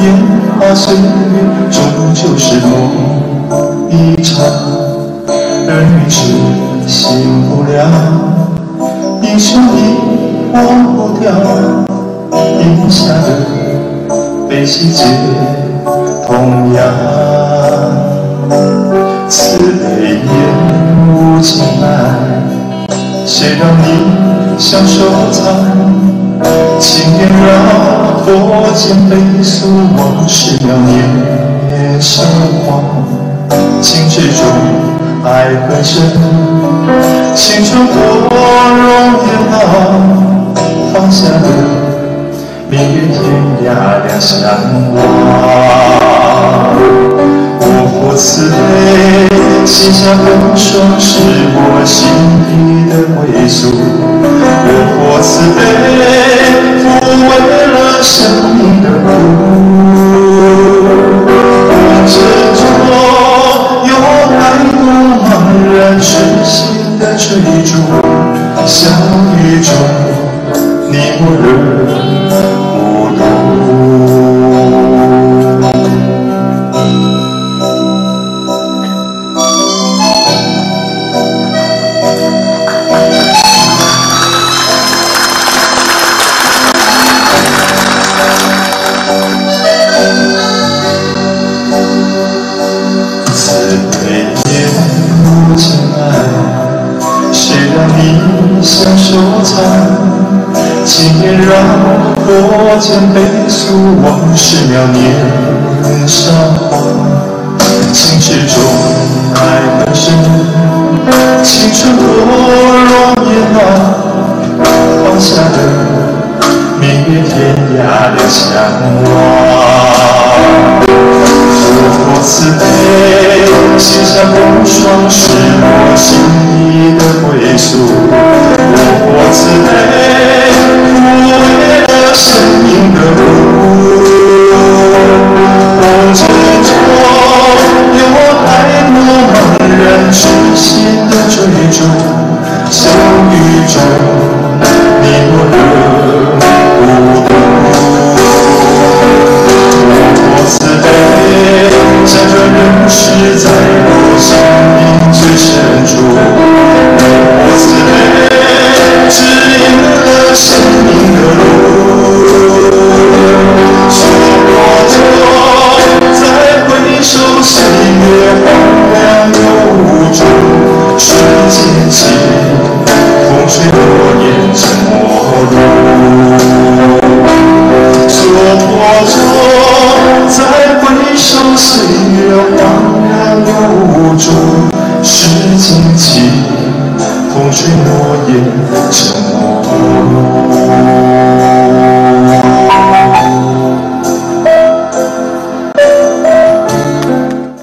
年华岁月终究是梦一场，儿女是醒不了，英雄你忘不掉，饮下的悲喜皆同样。慈悲烟雾轻来，谁让你想收藏？情缘绕佛间悲诉，往事渺年少荒。情之中爱很深，青春过容颜老，放下了明月天涯两相望。我负慈悲，心下风霜是我心底的归宿。我负慈悲，抚慰了生命的苦。我执着，有太多茫然痴心的追逐，相遇中你我仍孤独。想收藏，情缘绕佛间悲诉，往事渺年少荒。情之中爱很深，青春过容颜老，放下的明月天涯两相望。我负慈悲，心下风霜是我心底的归宿。我负慈悲，抚慰了生命的苦。我执着，有太多茫然痴心的追逐，相遇中你我仍孤独。我负慈悲，想这人世在我心灵最深处。我慈悲，指引了生命的路。说过就再回首，岁月荒凉又无助。瞬间起，风吹落叶成陌路。说过就再回首，岁月荒凉又无助。时间起，风吹落叶成